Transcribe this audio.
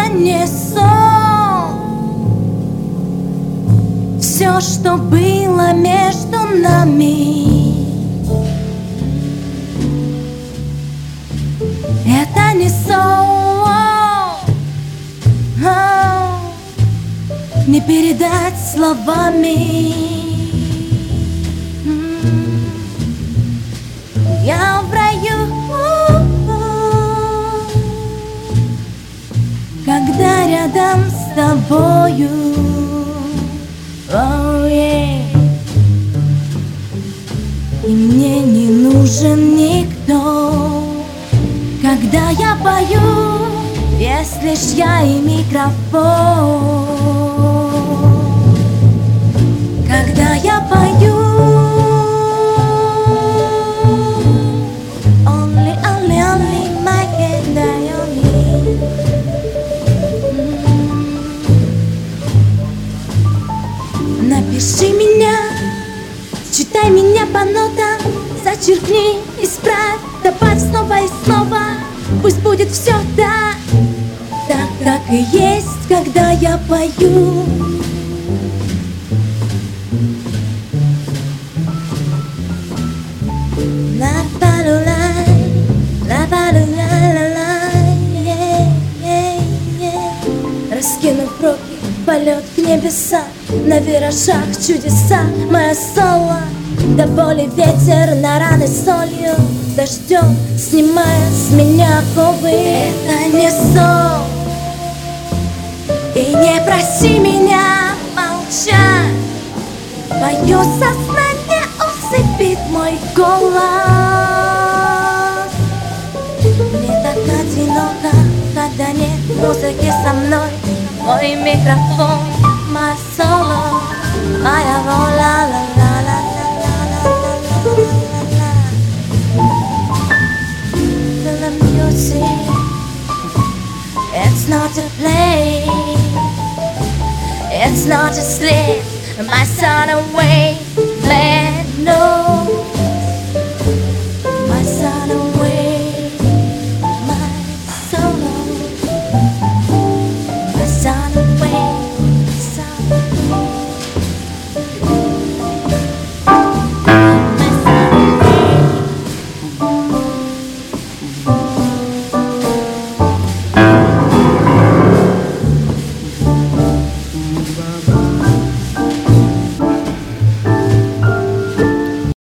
это не сон. Все, что было между нами, это не сон. Не передать словами. Я в раю, когда рядом с тобою. Oh, yeah. И мне не нужен никто, когда я пою, есть лишь я и микрофон. Когда я пою, only my head only. Напиши меня, читай меня по нотам, зачеркни, исправь, добавь снова и снова. Пусть будет все так, как и есть, когда я пою. Раскинув руки, полет к небесам, на виражах чудеса, мое соло. До боли ветер на раны солью, дождем снимая с меня оковы. Это не сон, и не проси меня молчать. Твое сознание усыпит мой голос. Мне так одиноко, когда нет музыки со мной. Мой микрофон, мое соло, моя воля, the music, it's not a play, it's not a slip, my son away, let no.